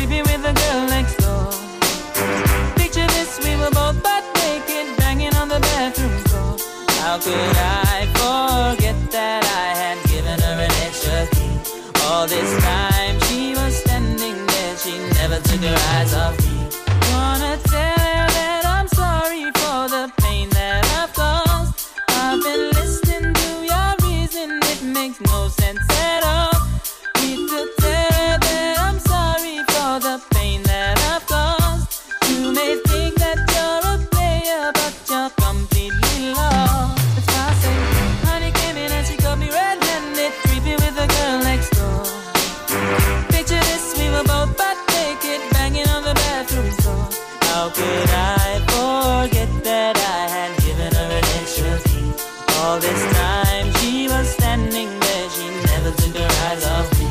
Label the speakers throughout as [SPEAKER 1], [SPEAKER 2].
[SPEAKER 1] creepy with the girl next door. Picture this, we were both butt naked, banging on the bathroom floor. How could I forget that I had given her an extra key? All this time she was standing there, she never took her eyes off me. Wanna tell her that I'm sorry for the pain that I've caused. I've been listening to your reason, it makes no sense at all. Need to tell her that I'm sorry for the pain that I've caused. You may think that you're a player, but you're completely lost. That's why I say, honey came in and she caught me red-handed, creepy with the girl next door. Picture this, we were both butt naked, banging on the bathroom floor. How could I forget that I had given her an extra key? All this time she was standing there, she never took her eyes off me.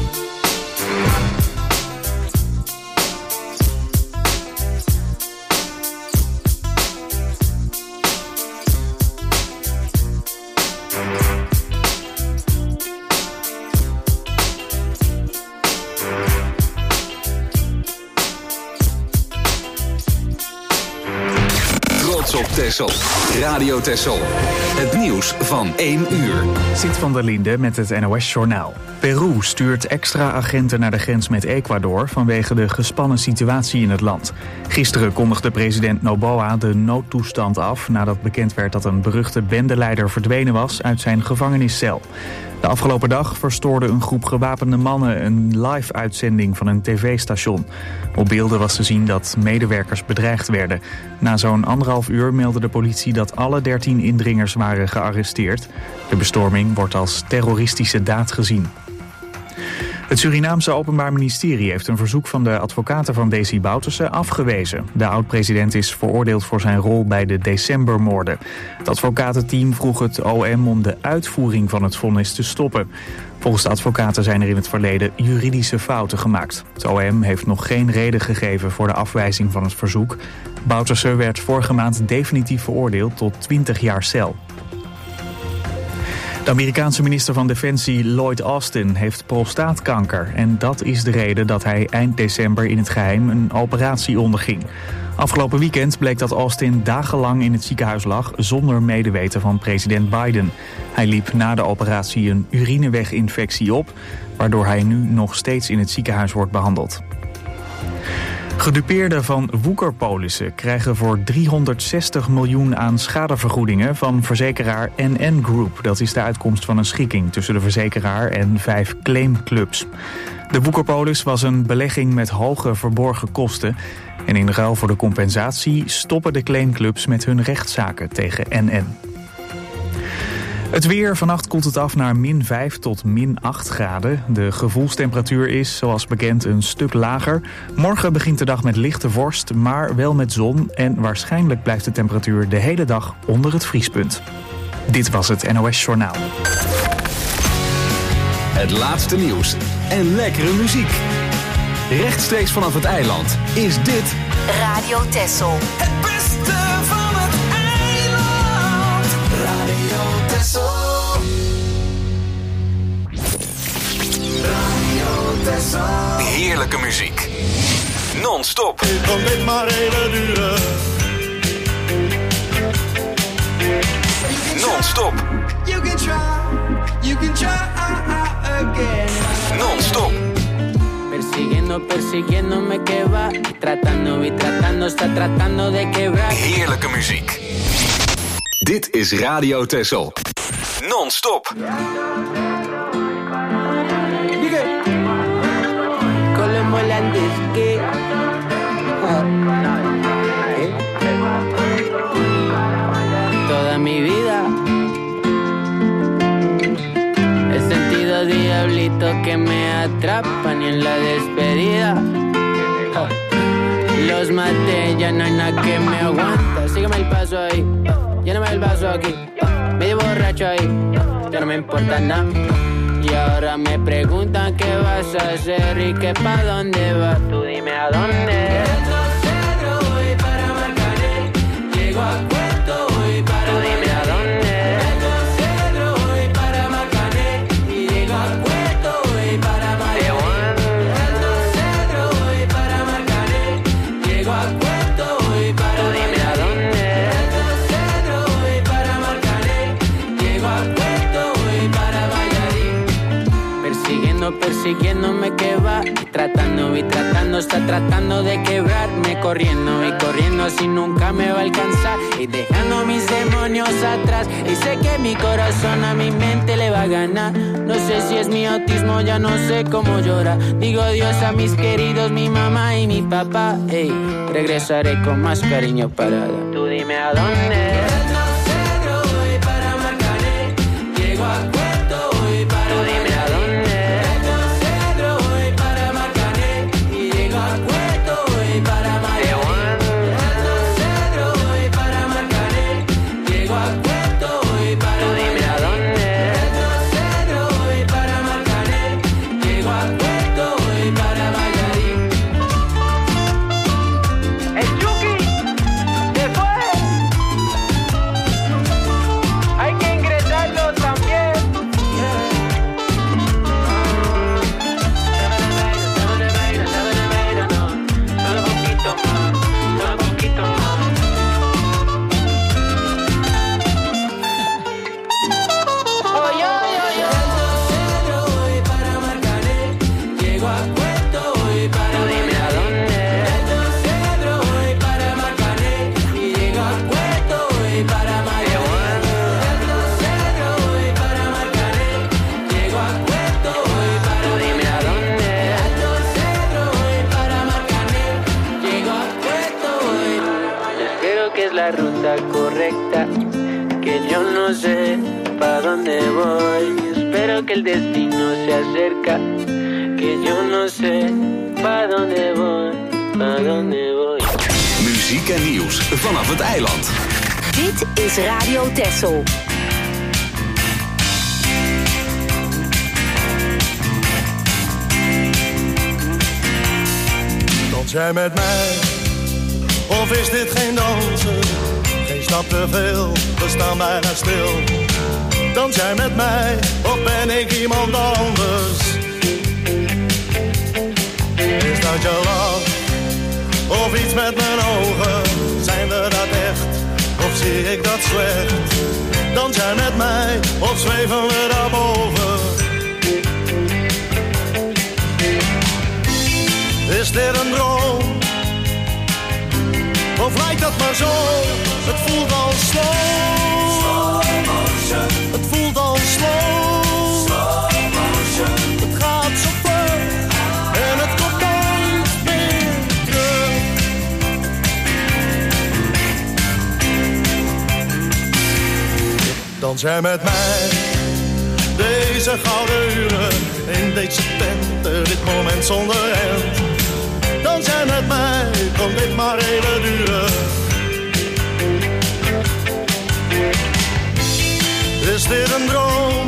[SPEAKER 2] Op Texel. Radio Texel. Het nieuws van 1 uur.
[SPEAKER 3] Siet van der Linde met het NOS-journaal. Peru stuurt extra agenten naar de grens met Ecuador vanwege de gespannen situatie in het land. Gisteren kondigde president Noboa de noodtoestand af nadat bekend werd dat een beruchte bendeleider verdwenen was uit zijn gevangeniscel. De afgelopen dag verstoorde een groep gewapende mannen een live-uitzending van een tv-station. Op beelden was te zien dat medewerkers bedreigd werden. Na zo'n 1,5 uur meldde de politie dat alle 13 indringers waren gearresteerd. De bestorming wordt als terroristische daad gezien. Het Surinaamse Openbaar Ministerie heeft een verzoek van de advocaten van Desi Bouterse afgewezen. De oud-president is veroordeeld voor zijn rol bij de decembermoorden. Het advocatenteam vroeg het OM om de uitvoering van het vonnis te stoppen. Volgens de advocaten zijn er in het verleden juridische fouten gemaakt. Het OM heeft nog geen reden gegeven voor de afwijzing van het verzoek. Bouterse werd vorige maand definitief veroordeeld tot 20 jaar cel. De Amerikaanse minister van Defensie Lloyd Austin heeft prostaatkanker. En dat is de reden dat hij eind december in het geheim een operatie onderging. Afgelopen weekend bleek dat Austin dagenlang in het ziekenhuis lag zonder medeweten van president Biden. Hij liep na de operatie een urineweginfectie op, waardoor hij nu nog steeds in het ziekenhuis wordt behandeld. Gedupeerden van woekerpolissen krijgen voor 360 miljoen aan schadevergoedingen van verzekeraar NN Group. Dat is de uitkomst van een schikking tussen de verzekeraar en 5 claimclubs. De woekerpolis was een belegging met hoge verborgen kosten. En in ruil voor de compensatie stoppen de claimclubs met hun rechtszaken tegen NN. Het weer, vannacht koelt het af naar -5 tot -8 graden. De gevoelstemperatuur is, zoals bekend, een stuk lager. Morgen begint de dag met lichte vorst, maar wel met zon. En waarschijnlijk blijft de temperatuur de hele dag onder het vriespunt. Dit was het NOS Journaal.
[SPEAKER 2] Het laatste nieuws en lekkere muziek. Rechtstreeks vanaf het eiland is dit
[SPEAKER 4] Radio Texel.
[SPEAKER 5] Het beste van het eiland. Radio Texel. Radio Texel.
[SPEAKER 2] heerlijke muziek. Non-stop.
[SPEAKER 6] Het kan dit maar even duren.
[SPEAKER 2] Non-stop.
[SPEAKER 5] You can try again.
[SPEAKER 2] Non-stop.
[SPEAKER 1] Persiguiéndome que va, tratando y tratando, está tratando de quebrar.
[SPEAKER 2] Heerlijke muziek. Dit is Radio Texel. Non-stop.
[SPEAKER 1] Colombo que toda mi vida he sentido diablito que me atrapan y en la despedida los maté, ya no hay nada que me aguanta. Sígueme el paso ahí, lléname el vaso aquí, medio borracho ahí, ya no me importa nada. Y ahora me preguntan qué vas a hacer y que pa' dónde vas. Tú dime a dónde. Voy para Marcané, llego a Puerto, voy para. Tú dime a dónde. Voy para Marcané y llego a Puerto, voy para Marcané. Voy para persiguiéndome que va. Y tratando, está tratando de quebrarme. Corriendo y corriendo así nunca me va a alcanzar. Y dejando mis demonios atrás. Y sé que mi corazón a mi mente le va a ganar. No sé si es mi autismo, ya no sé cómo llorar. Digo adiós a mis queridos, mi mamá y mi papá. Ey, regresaré con más cariño para dar. Tú dime a dónde. Correcta, que yo no sé pa' dónde voy. Espero que el destino se acerca, que yo no sé pa' dónde voy, pa' dónde voy.
[SPEAKER 2] Muziek en nieuws vanaf het eiland.
[SPEAKER 4] Dit is Radio Texel.
[SPEAKER 6] Dans jij met mij, of is dit geen dansen? Geen stap te veel, we staan bijna stil. Dans jij met mij, of ben ik iemand anders? Is dat je lach, of iets met mijn ogen? Zijn we dat echt, of zie ik dat slecht? Dans jij met mij, of zweven we daarboven? Is dit een droom? Of lijkt dat maar zo? Het voelt al slow motion. Het voelt al slow motion. Het gaat zo vlug en het komt nooit meer terug. Dans jij met mij deze gouden uren in deze tent, dit moment zonder end. Dans jij met mij, kan dit maar even duren. Is dit een droom?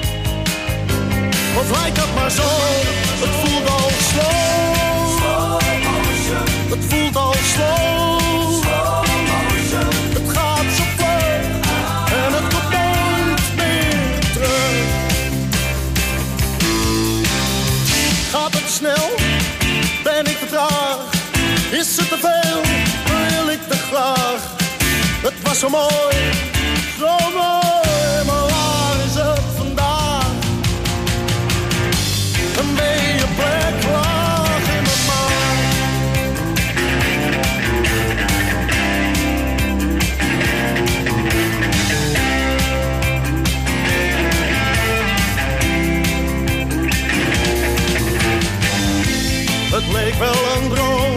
[SPEAKER 6] Of lijkt dat maar zo? Het voelt al slow motion. Het voelt al slow motion. Het gaat zo vlug en het komt nooit meer terug. Gaat het snel? Ben ik te traag? Is het te veel? Wil ik te graag? Het was zo mooi, maar waar is het vandaag? Een beetje plek laag in mijn maag. Het leek wel een droom,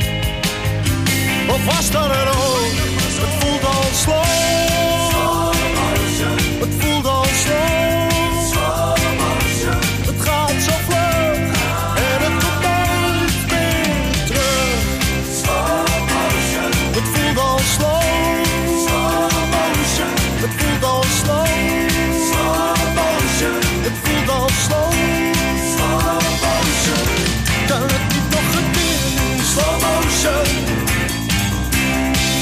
[SPEAKER 6] of was dat er ook? Het voelt al slow. Het voelt al slow motion. Het gaat zo vlug en het komt nooit meer terug. Slow motion. Het voelt al slow motion. Het voelt al slow motion. Het voelt al slow motion. Kan het niet nog een keer in slow motion?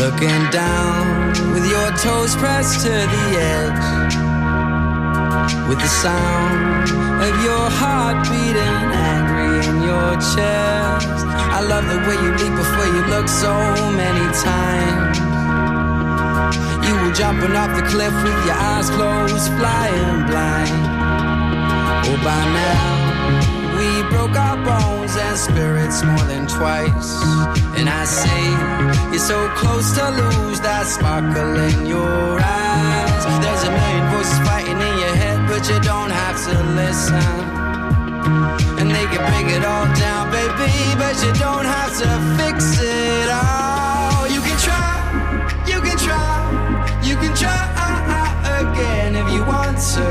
[SPEAKER 5] looking down with your toes pressed to the edge, with the sound of your heart beating angry in your chest. I love the way you leap before you look so many times. You were jumping off the cliff with your eyes closed, flying blind. Oh, by now we broke our bones and spirits more than twice. And I say, you're so close to lose that sparkle in your eyes. There's a million voices fighting in your head, but you don't have to listen. And they can break it all down, baby, but you don't have to fix it all. You can try, you can try, you can try again if you want to.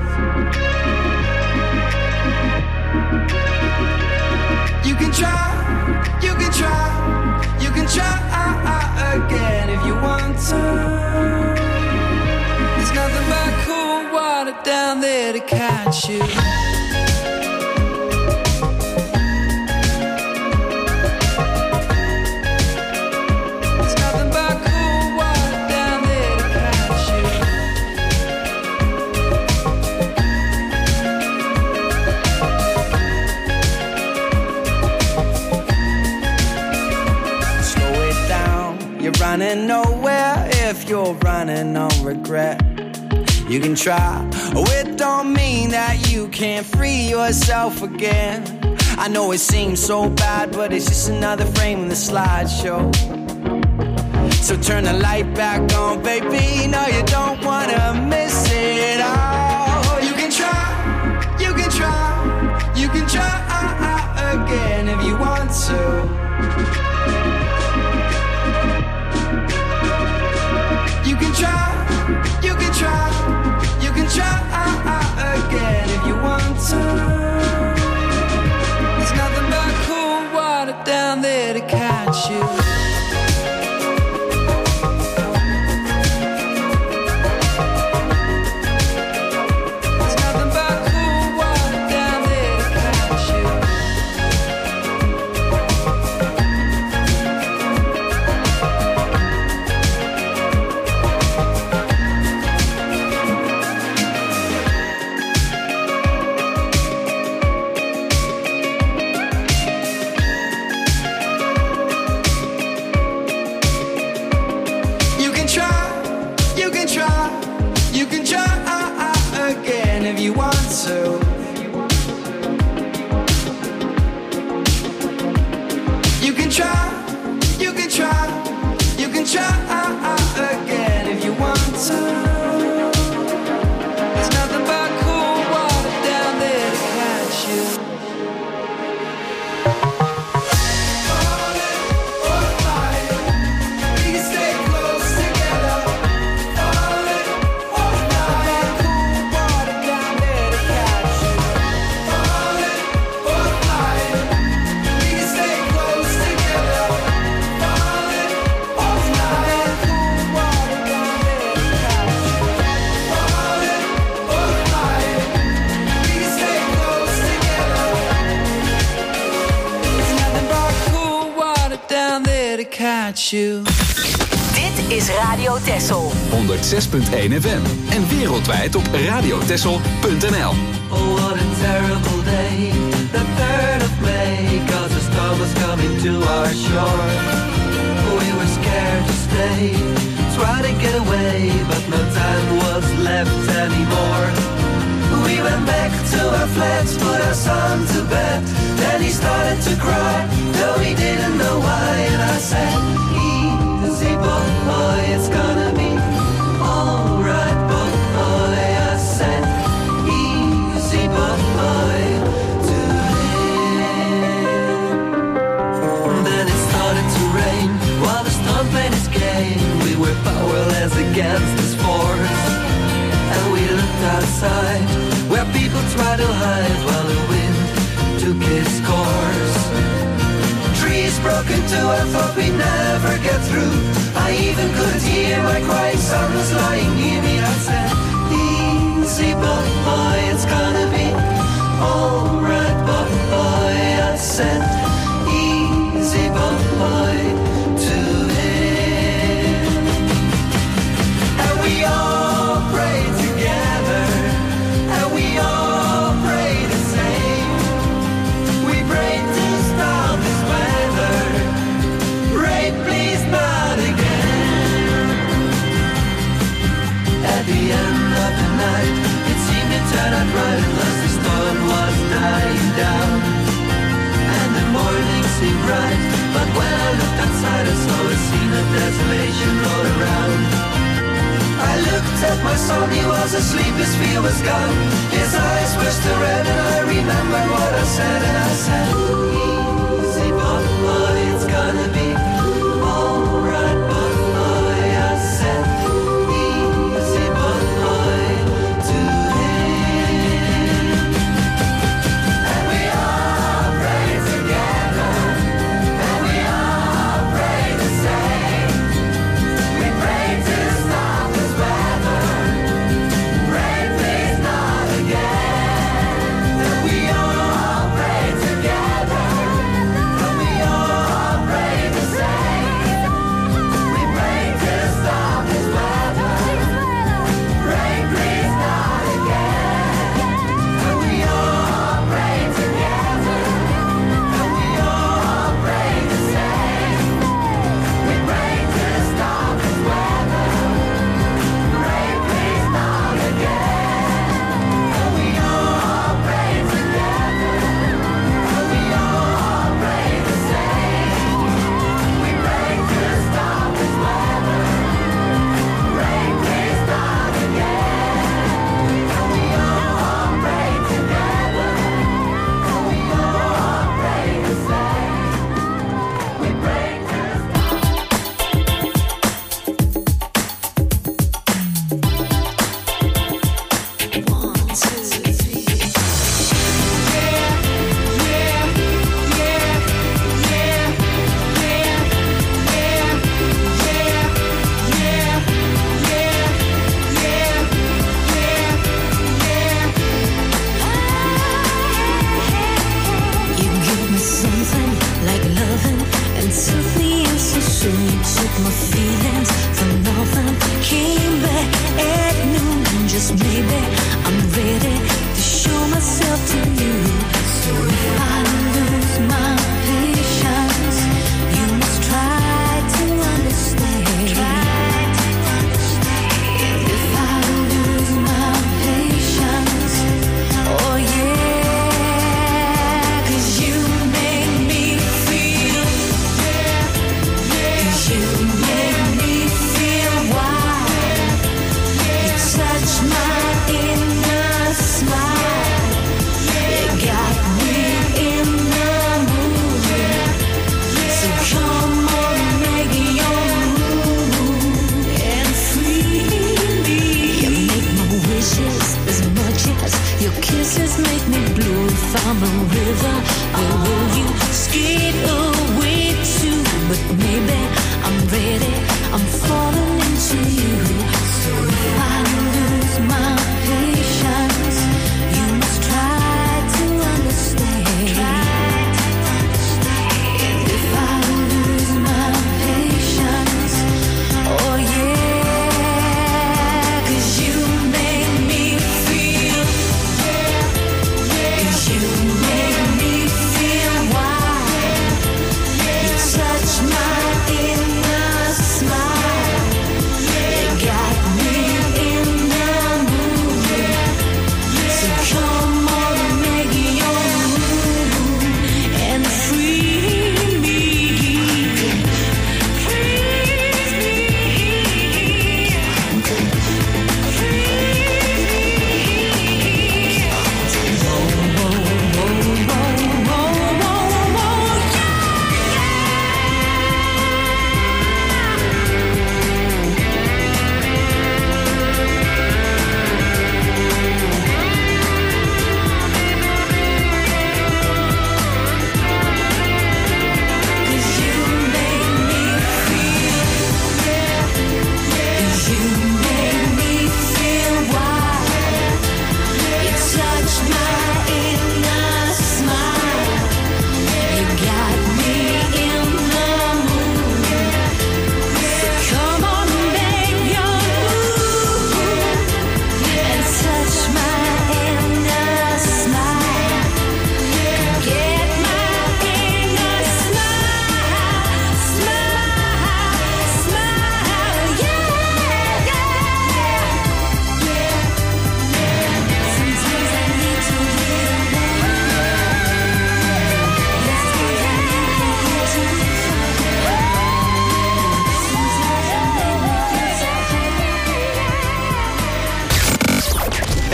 [SPEAKER 5] You can try, you can try, you can try again if you want to. There's nothing but cool water down there to catch you. There's nothing but cool water down there to catch you. You're running nowhere if you're running on regret. You can try, oh, it don't mean that you can't free yourself again. I know it seems so bad, but it's just another frame in the slideshow. So turn the light back on, baby. No, you don't wanna miss it all. You can try, you can try, you can try again if you want to. You can try, you can try, you can try again if you want to. There's nothing but cool water down there to catch you. There's nothing but cool water down there to catch you. You can try, you can try, you can try again if you want to. There's nothing but cool water down there to catch you. Falling or flying, we can stay close together. Falling or flying, cool water down there to catch you. Falling or flying, we can stay close together. Falling or flying, cool water down there to catch you. Falling or flying, we can stay close together. There's nothing but cool water down there to catch you.
[SPEAKER 4] Dit is Radio Texel.
[SPEAKER 2] 106.1 FM en wereldwijd op radiotexel.nl.
[SPEAKER 1] Oh, what a terrible day, the 3rd of May, 'cause the storm was coming to our shore. We were scared to stay, try to get away, but no time was left anymore. We went back to our flats, put our son to bed, then he started to cry, though he didn't know why, and I said, easy boy, it's gonna be alright boy, I said, easy boy, today. Then it started to rain, while the storm played its game, we were powerless against this force, and we looked outside, where people tried to hide, while the wind took its course. Trees broke into, I thought we'd never get through, I even could hear my crying son was lying near me. I said, easy boy, it's gonna be alright boy, I said, easy boy, to him.
[SPEAKER 7] song, he was asleep, his fear was gone. His eyes were still red and I remembered what I said. And I said, easy boy, it's gonna be alright boy. I said, easy boy to him. And we all pray together, and we all pray the same. We pray to stop this weather. Pray please not again. And we all pray together, and we all pray the same. We pray to stop this weather. Pray please not again. And we all pray together, and we all pray the same. We pray to stop this weather. Pray please not again. And we all pray together, and we all pray the same. We pray to stop this weather. Pray please not again. And we all pray together, and we all pray the same. We pray to
[SPEAKER 8] You give me something like loving and something else so soon. You took my feelings for nothing, came back at noon. Just maybe I'm ready to show myself to you. So if I lose my patience, you must try to understand. If I lose my patience, oh yeah, 'cause you make me feel, 'cause you make me feel wild. You touch my inner smile. You got me in the mood. So come on, make your move and free me. You make my wishes as much as your kisses make me blue. If I'm a river, where will you skate away to? But maybe I'm ready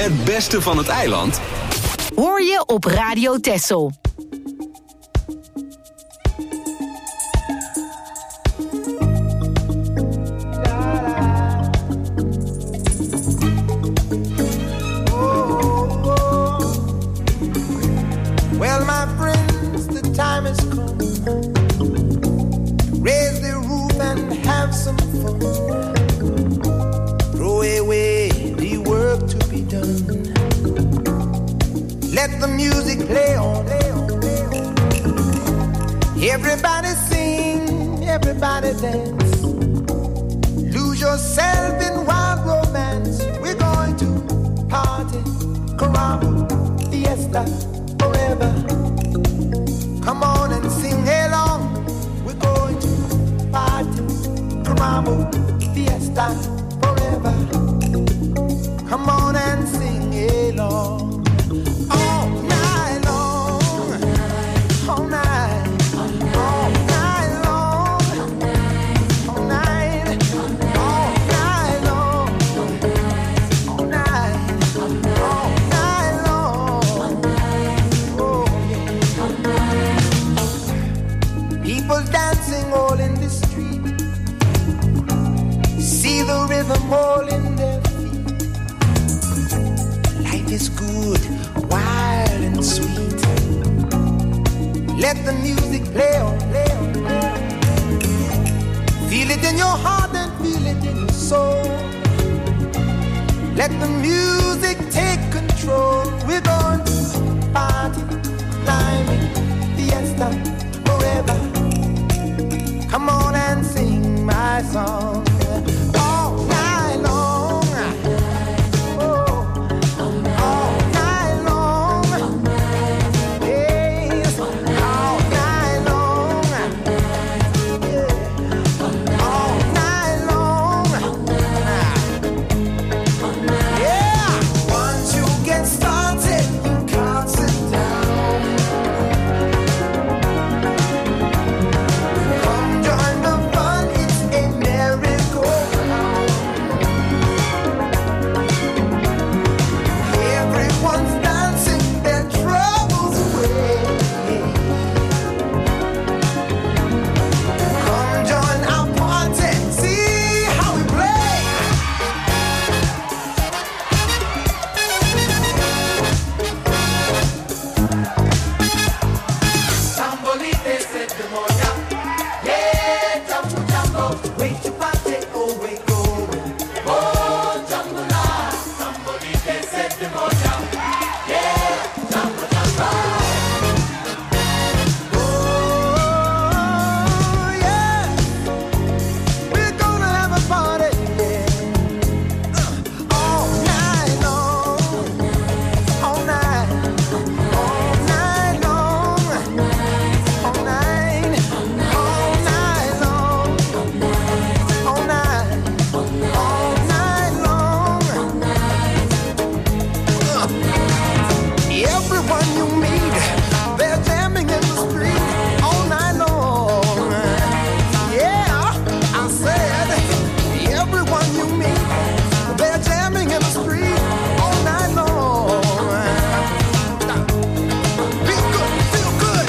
[SPEAKER 2] Het beste van het eiland
[SPEAKER 4] Hoor je op Radio Texel.
[SPEAKER 6] Well, my friends, the time has come. Raise the roof and have some fun. Throw away the work to be done. Let the music play on. Everybody sing, everybody dance. Lose yourself in wild romance. We're going to party, caramba, fiesta, forever. Come on and sing along. We're going to party, caramba, fiesta, forever. Come on and sing along. All night long, all night, all night long, all night, all night long, all night, all night long. Oh, yeah. People dancing all in the street. See the rhythm all in their feet. Life is good, wild and sweet. Let the music play on, play on, play on. Feel it in your heart and feel it in your soul. Let the music take control. We're going to party, climbing, fiesta, forever. Come on and sing my song. All night long. Oh, all night long. Yes, all night long. Yeah, all night long. Yeah, once you get started, you can't sit down. Come join the fun, it's a merry-go-round. Everyone's dancing their troubles away. Come join our party, see how we play. Tambolite se te moja, yeah, jambo jambo, wait to party, oh wait going, oh jambo la, tambolite se te moja, yeah, jambo jambo. Oh yeah, we're gonna have a party, yeah, all night long, all night, all night long. All night, all night long, all night, all night long. Everyone you meet, they're jamming in the street all night long. Yeah, I said, everyone you meet, they're jamming in the street all night long. Feel good, feel good.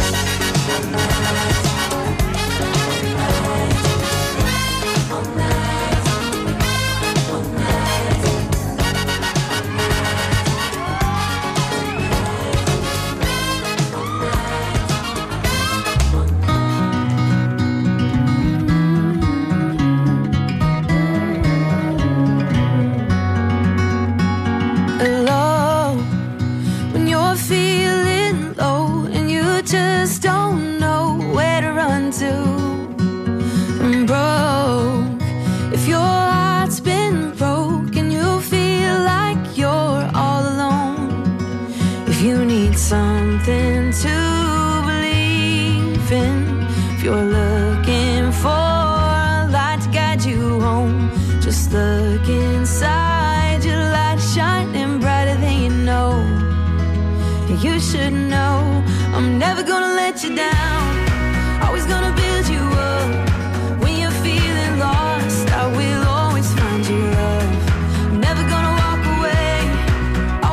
[SPEAKER 8] Low, when you're feeling low and you just don't know where to run to. And broke, if your heart's been broke and you feel like you're all alone. If you need something to believe in, if you're looking for a light to guide you home, just look inside, your light shining brighter than you know. You should know I'm never gonna let you down, always gonna build you up. When you're feeling lost, I will always find you love. I'm never gonna walk away,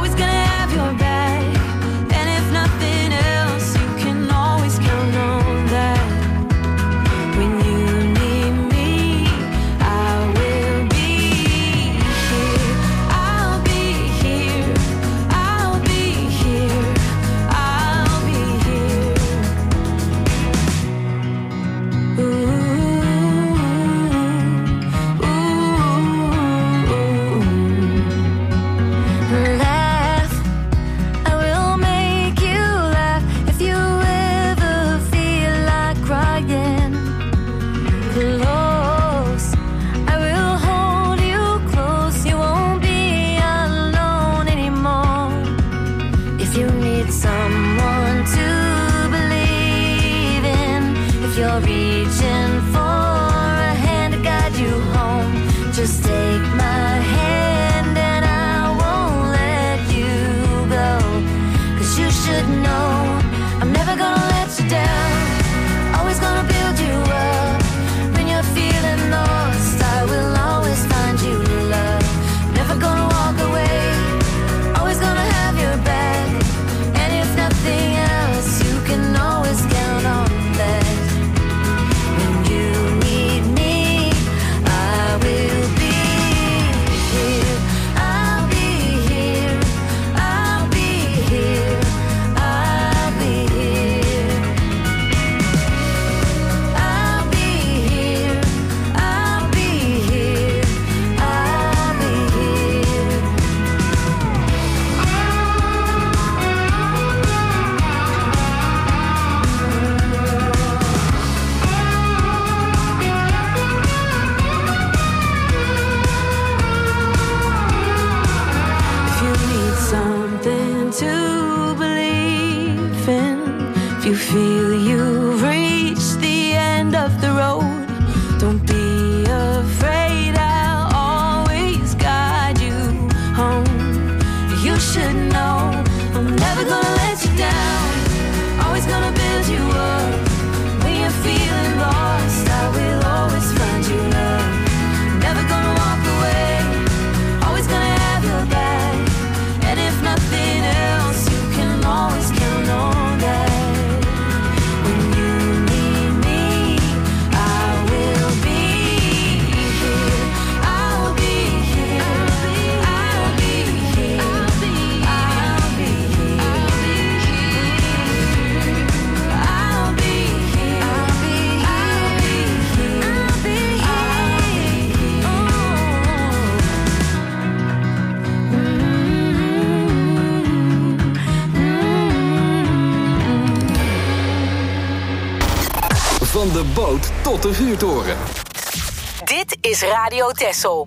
[SPEAKER 2] boot tot de vuurtoren.
[SPEAKER 4] Dit is Radio Texel.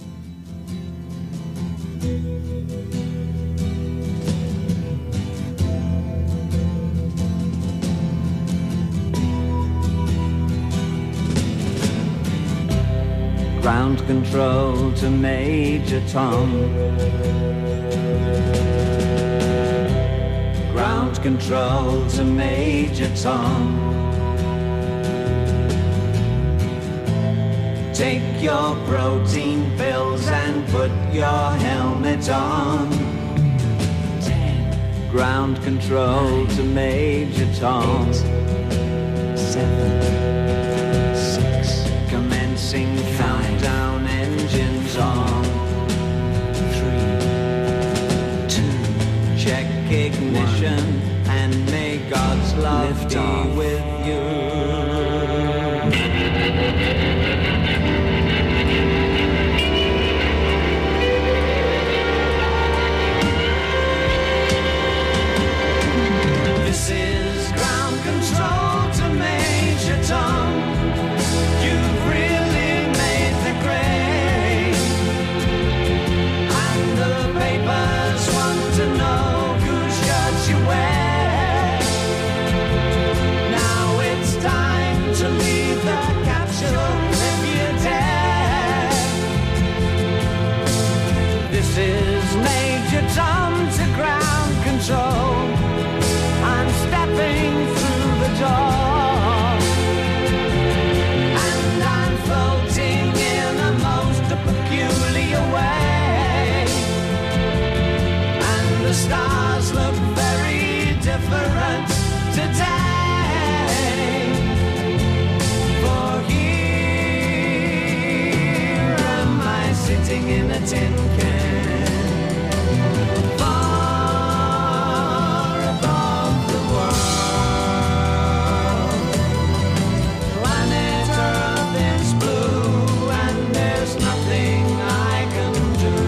[SPEAKER 9] Ground control to Major Tom. Ground control to Major Tom. Take your protein pills and put your helmet on. 10. Ground control to Major Tom. 8, 7, 6. Commencing countdown, engines on. 3, 2. Check ignition and may God's love be with you. Tom, you've really made the grade, and the papers want to know whose shirt you wear. Now it's time to leave the capsule if you dare. This is Major Tom to ground control. I'm stepping through the door. Away, and the stars look very different today. For here am I sitting in a tin can, far above the world. Planet Earth is blue and there's nothing I can do.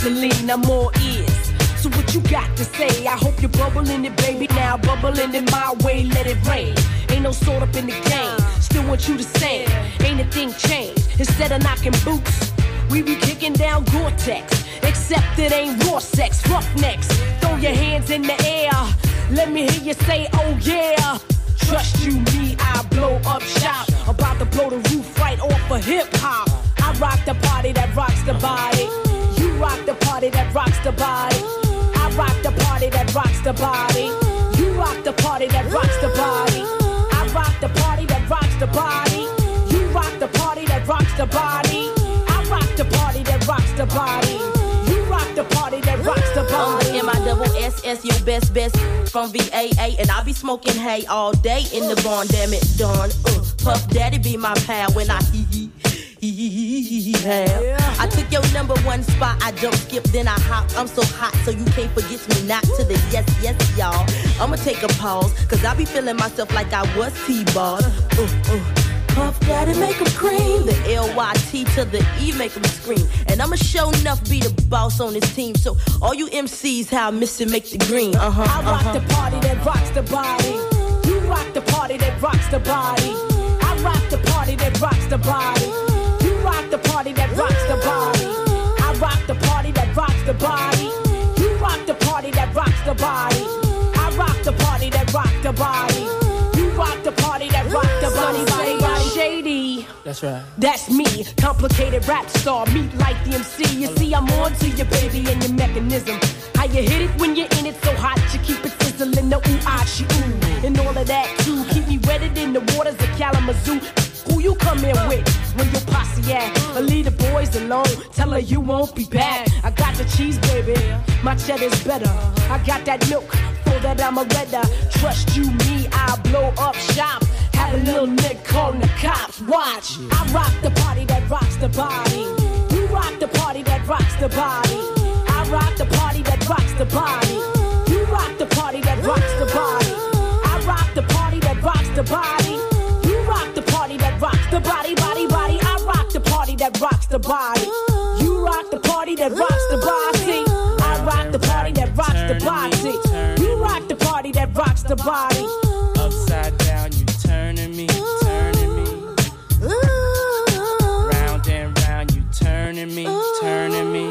[SPEAKER 10] gasoline, I'm all ears. So what you got to say? I hope you're bubbling it, baby. Now bubbling it my way, let it rain. Ain't no sort up in the game. Still want you to sing. Ain't a thing changed. Instead of knocking boots, we be kicking down Gore-Tex. Except it ain't raw sex, roughnecks. Throw your hands in the air. Let me hear you say, oh yeah. Trust you, me, I blow up shop. About to blow the roof right off of hip-hop. I rock the party that rocks the body. You rock the party that rocks the body. I rock the party that rocks the body. You rock the party that rocks the body. I rock the party that rocks the body. You rock the party that rocks the body. I rock the party that rocks the body. You rock the party that rocks the body.
[SPEAKER 11] M-I-double-S-S, your best from VAA. And I be smoking hay all day in the barn, damn it, dawn. Puff Daddy be my pal when I hee. I took your number one spot, I jump, skip, then I hop. I'm so hot, so you can't forget me not to the yes, y'all. I'ma take a pause, cause I be feeling myself like I was T-ball. Puff Daddy make 'em cream. The L-Y-T to the E make 'em scream. And I'ma show enough be the boss on this team. So all you MCs, how I miss it, make the green.
[SPEAKER 10] I rock the party that rocks the body. You rock the party that rocks the body. I rock the party that rocks the body. You rock the party that rocks the body. I rock the party that rocks the body. You rock the party that rocks the body. I rock the party that rocks the body. You rock the party that rocks the body. Body shady.
[SPEAKER 12] That's right.
[SPEAKER 10] That's me, complicated rap star, meet like the MC. You see, I'm on to your baby and your mechanism. How you hit it when you're in it so hot, you keep it sizzling, the ooh-ah-chi-ooh. And all of that too, keep me wetted in the waters of Kalamazoo. Who you come in with when your posse at? But leave the boys alone, tell her you won't be back. I got the cheese, baby, my cheddar's better. I got that milk, for that I'm a redder. Trust you, me, I'll blow up shop. Have a little nigga calling the cops, watch. I rock the party that rocks the body. You rock the party that rocks the body. I rock the party that rocks the body. You rock the party that rocks the body. I rock the party that rocks the body. You rock the party that rocks the body, body, body. I rock the party that rocks the body. You rock the party that rocks the body. I rock the party that rocks the body. You rock the party that rocks the body.
[SPEAKER 12] Upside down, you turning me, turning me. Round and round, you turning me, turning me.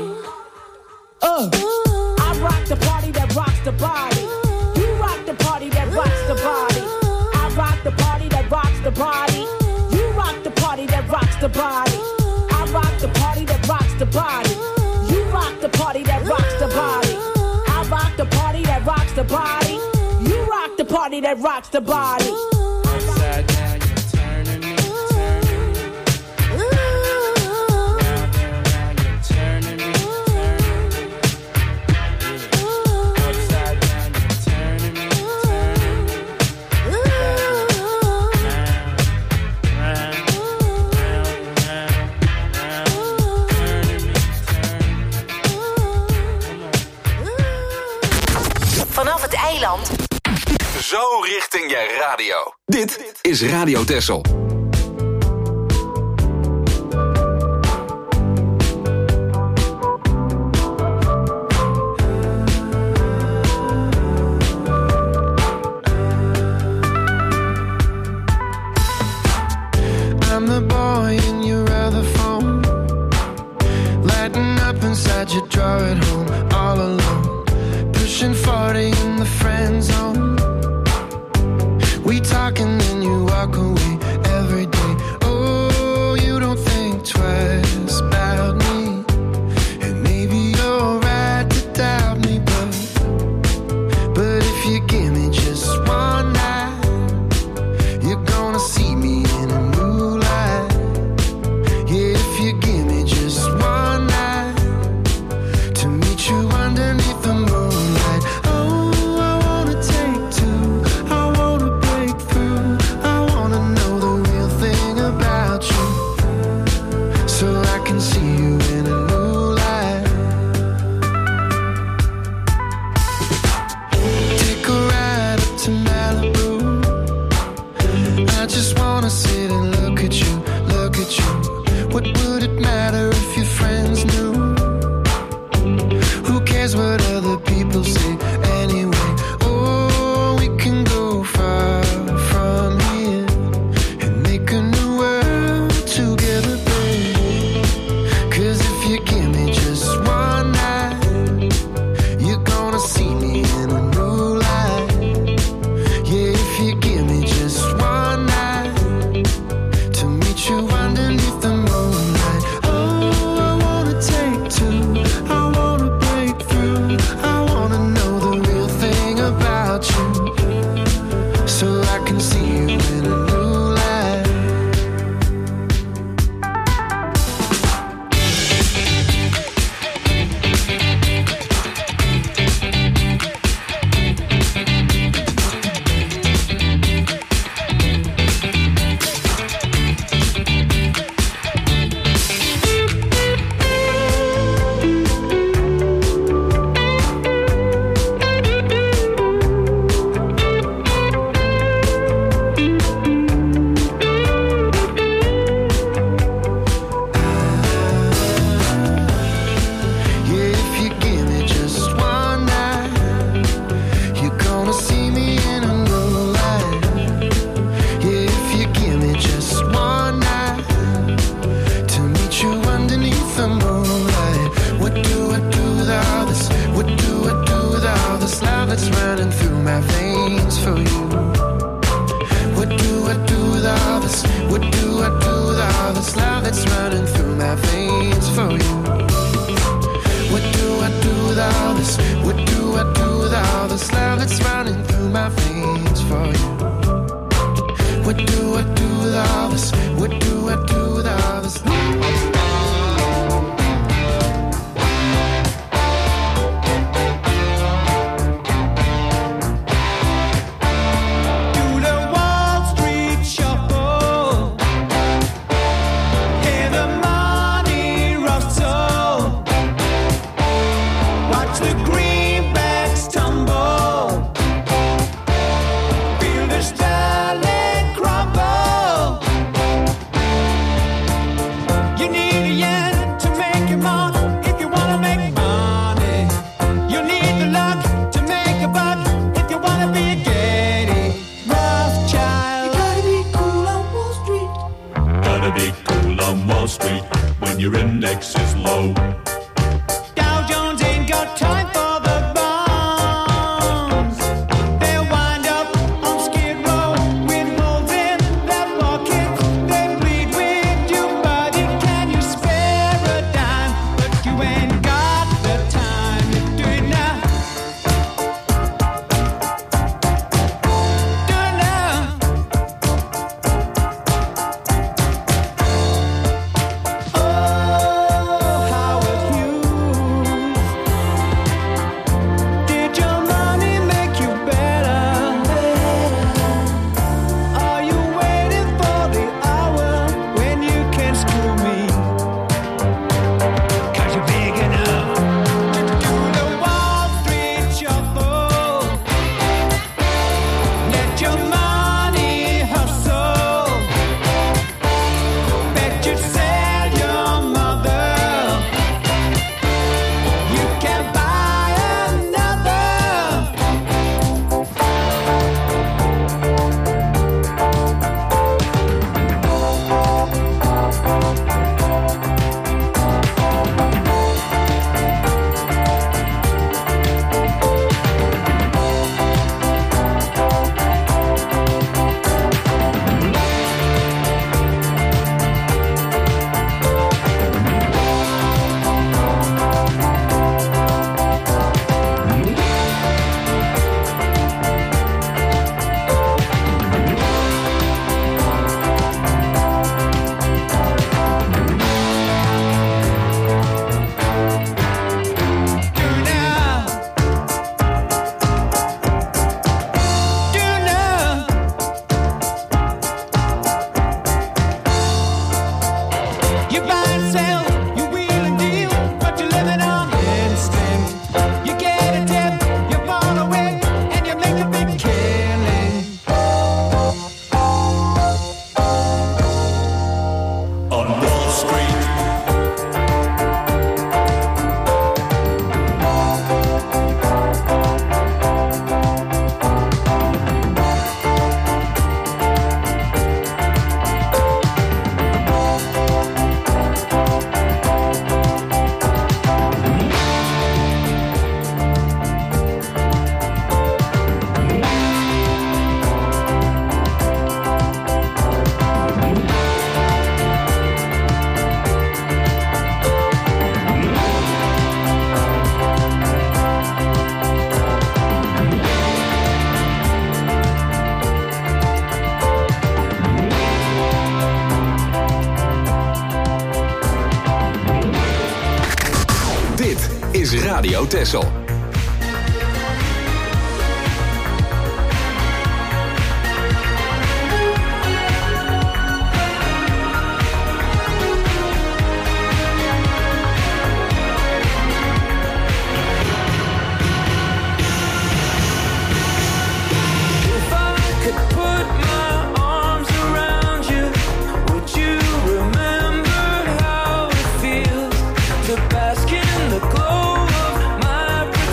[SPEAKER 10] I rock the party that rocks the body. You rock the party that rocks the body. I rock the party that rocks the body. You rock the party that rocks the body. I rock the party that rocks the body. You rock the party that rocks the body. I rock the party that rocks the body. You rock the party that rocks the body.
[SPEAKER 12] Upside down, you turning me, turning me. Round and round, you turning me, turning me. Yeah. Upside down, you turning me, turning me. Round, round, round, round, turning me, turning me.
[SPEAKER 4] Vanaf het eiland.
[SPEAKER 2] Zo richting je radio. Dit is Radio Texel.
[SPEAKER 13] I'm the boy in your other phone, lighting up inside your drawer at home, all alone, pushing 40 in the friend zone. We talk and then you walk away. Every running through my veins for you. What do I do with all this? What do I do with all this love that's running through my veins for you? What do I do with all this? What do I do with all this?
[SPEAKER 14] Your index is low.
[SPEAKER 9] Dow Jones ain't got time for the bombs. They'll wind up on Skid Row with holes in their pockets. They bleed with you, buddy. Can you spare a dime? But you ain't got the time to do it now. Do it now.
[SPEAKER 2] is Radio Texel.
[SPEAKER 1] Bask in the glow of my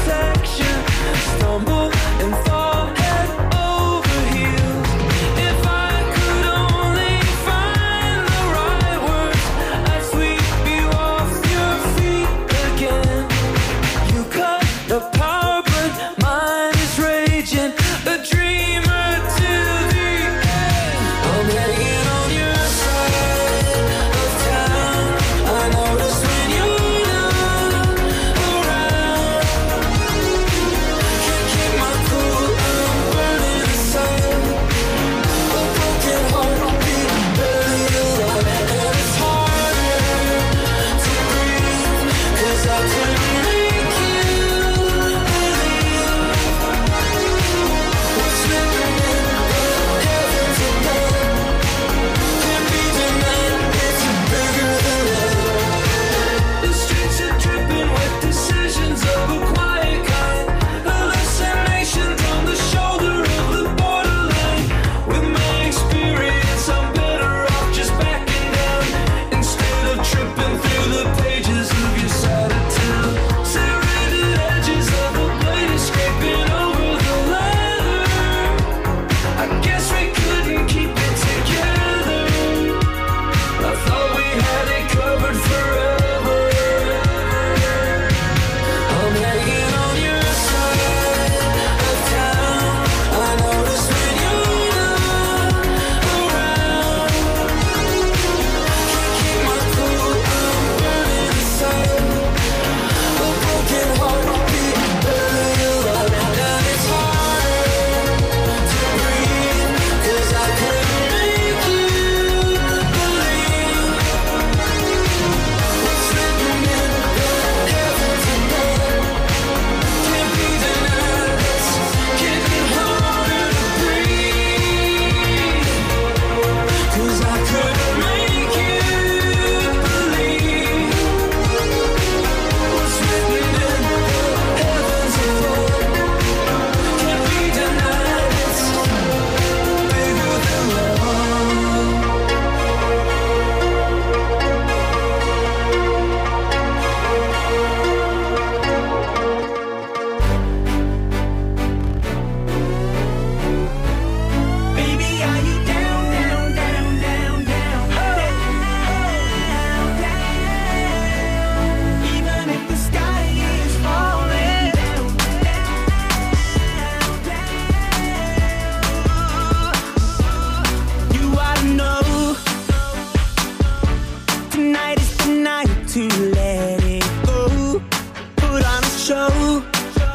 [SPEAKER 9] Tonight is the night to let it go. Put on a show.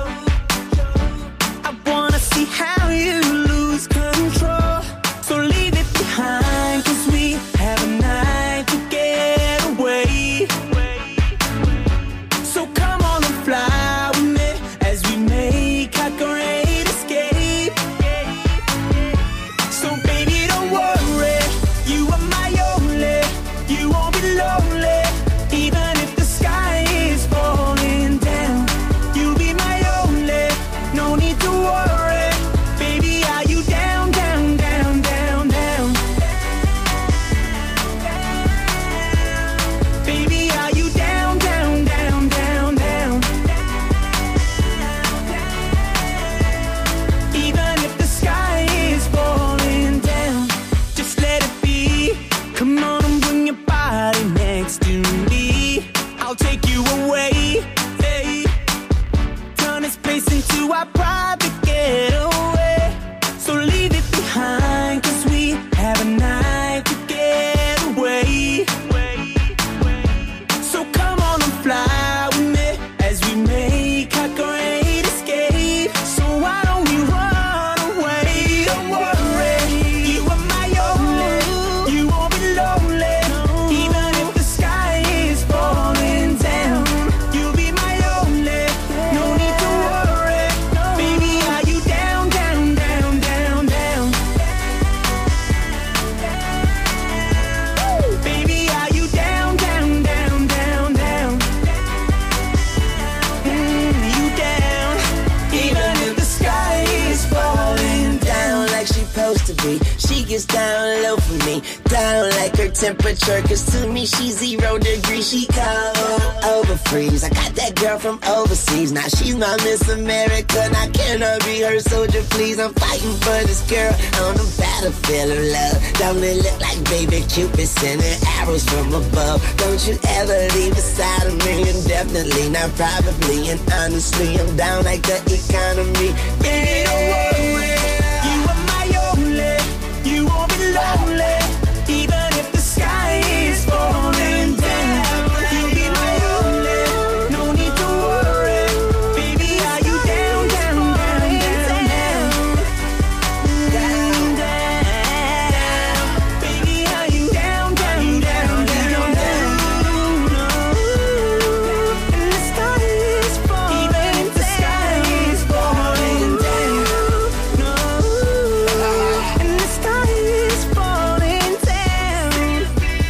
[SPEAKER 9] I wanna see how you lose control. So leave it behind, 'cause we have a night to get away. So come on and fly with me as we make our great escape. So baby, don't worry, you are my only. You won't be lonely, even if the sky is falling down. You'll be my only, no need to worry. Baby, are you down, down, down, down, down? Baby, are you down, down, down, down, down? Even if the sky is falling down, just let it be. Come on and bring your body next to me. I'll take you away, hey. Turn this place into our private getaway. So leave it behind, 'cause we have a night to get away. So come on and fly with me as we make our great escape. So why don't we run away? Don't worry, you are my only. You won't be lonely, even if the sky is falling down. You'll be my only, no need to worry. Baby, are you down, down, down, down, down? Baby, are you down, down, down, down, down? You down, even if the sky is falling
[SPEAKER 14] down like she supposed to be. She gets down low for me, down like her temperature. 'Cause to me she's 0 degrees. She cold over freeze. I got that girl from overseas. Now she's my Miss America. Now can I be her soldier, please? I'm fighting for this girl on the battlefield of love. Don't it look like baby Cupid sending arrows from above? Don't you ever leave beside of me, and definitely not probably. And honestly, I'm down like the economy. Baby, don't worry,
[SPEAKER 9] you are my only. You won't be lonely, even if the sky is falling down. You'll be my only, no need to worry. Baby, are you down, down, down, down, down, down? Baby, are you down, down, down, down, down? And the sky is falling, even if the sky is falling down. And the sky is falling down.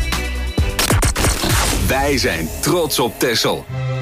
[SPEAKER 2] Wij zijn trots op Texel.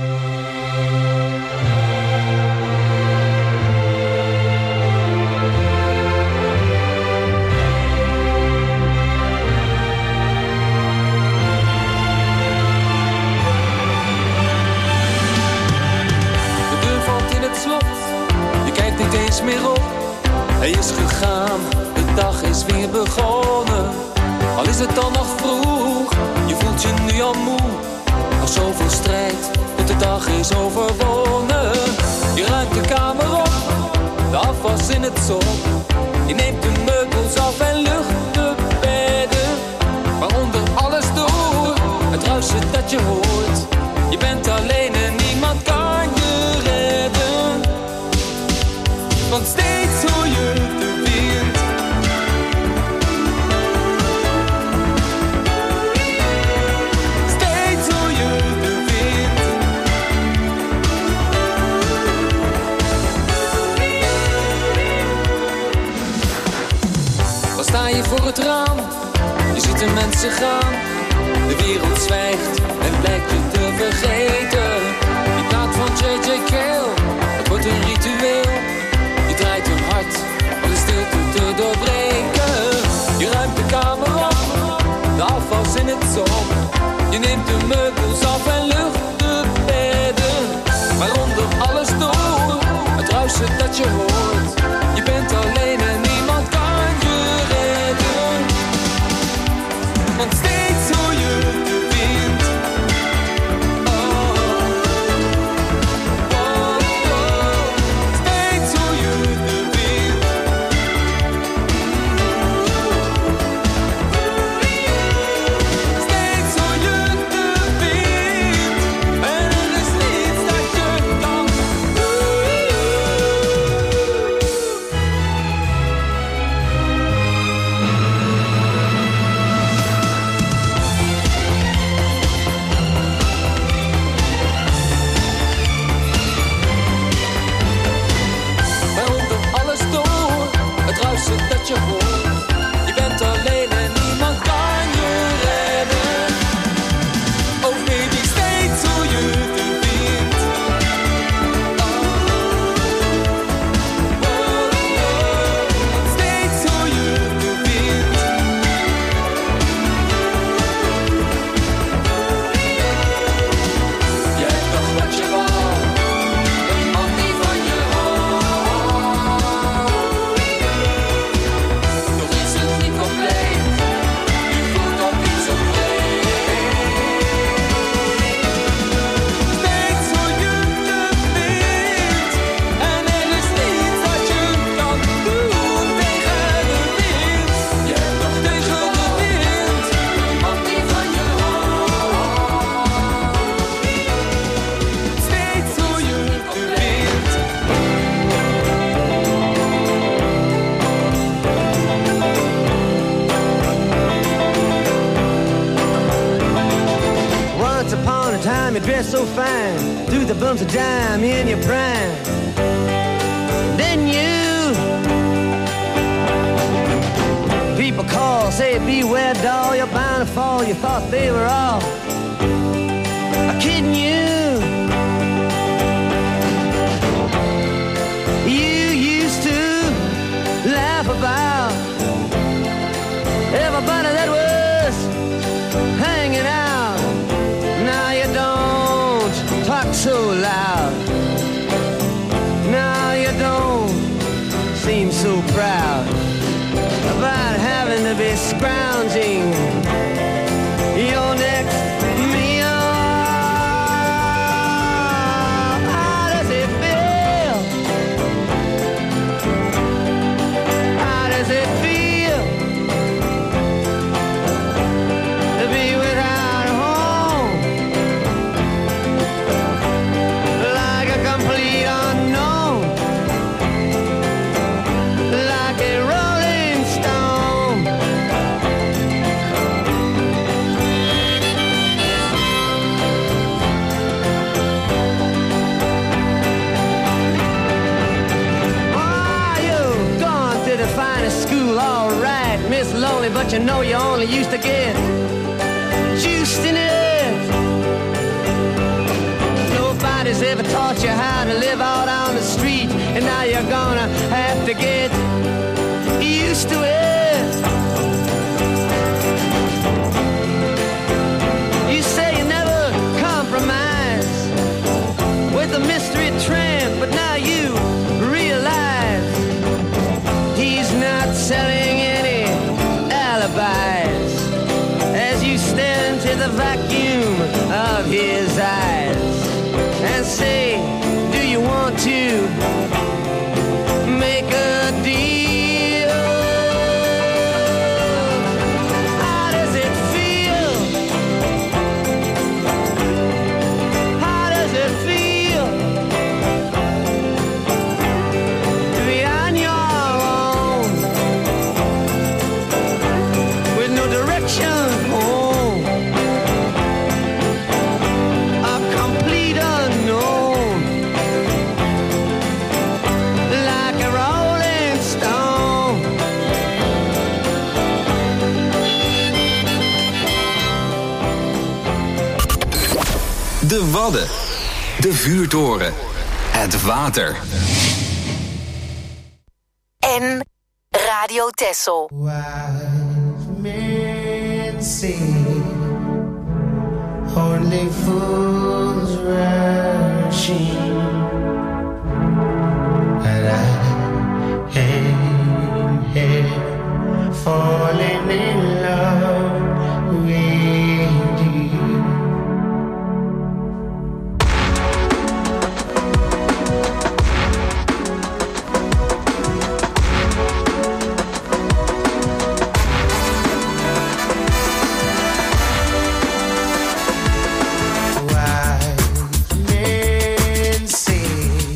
[SPEAKER 1] De deur valt in het slot, je kijkt niet eens meer op. Hij is gegaan, de dag is weer begonnen. Al is het dan nog vroeg, je voelt je nu al moe. Nog zoveel strijd, tot de dag is overwonnen. Je ruimt de kamer op, de afwas in het zon. Je neemt de meubels af en lucht de bedden. Maar onder alles door, het ruisen dat je hoort. Je bent alleen en niemand kan je redden. Want steeds hoor je de wind. Steeds hoor je de wind. Dan sta je voor het raam, je ziet de mensen gaan. De wereld zwijgt en blijkt je te vergeten. Je praat van J.J. Cale, het wordt een ritueel. Je draait een hart om de stilte te doorbreken. Je ruimt de kamer op, de afwas in het zon. Je neemt de meubels af en lucht de bedden. Maar onder alles door, het ruisen dat je hoort. Je bent alleen en niemand kan je redden. Want steeds hoor je de wind. Steeds hoor je de wind. Steeds hoor je de wind.
[SPEAKER 15] Once upon a time you dressed so fine, threw the bumps of dime in your prime. Then you, people call, say beware doll, you're bound to fall. You thought they were all kidding you. You used to laugh about everybody that was hanging out. Now you don't talk so loud. Now you don't seem so proud about having to be scrounging your next meal. How does it feel? How does it feel to be without a home? Like a complete unknown, like a rolling stone. Oh, you've gone to the finest school, all right, Miss Lonely, but you know you only used to get juiced in it. Nobody's ever taught you how to live out on the street, and now you're gonna have to get used to it. You say you never compromise with a mystery tramp, but now you realize he's not selling any alibis as you stare into the vacuum of his eyes and say, do you want to make a deal? How does it feel? How does it feel to be on your own with no direction home? A complete unknown, like a rolling stone.
[SPEAKER 2] De Wadden. De vuurtoren. Het water.
[SPEAKER 4] En Radio Texel.
[SPEAKER 13] Men say only fools rushing, and I am here falling in love with you. Men say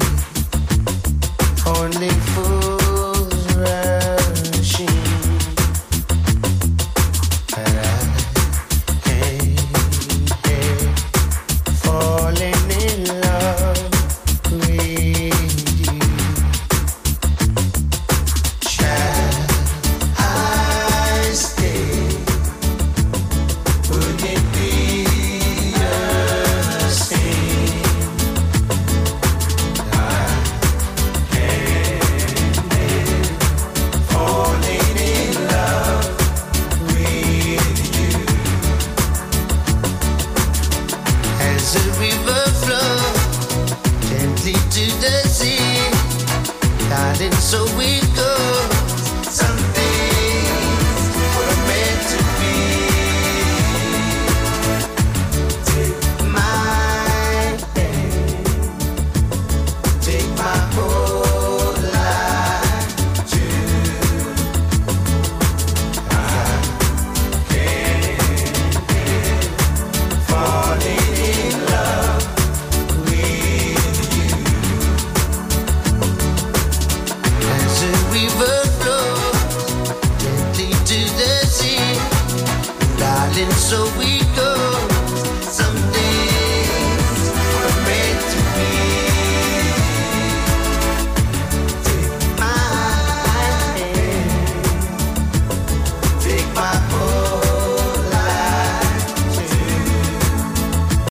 [SPEAKER 13] only fools rushing, but I am here falling in love with you. Shall I stay? Would it be the same? I am falling in love with you. As a river flows gently to the sea, darling, so we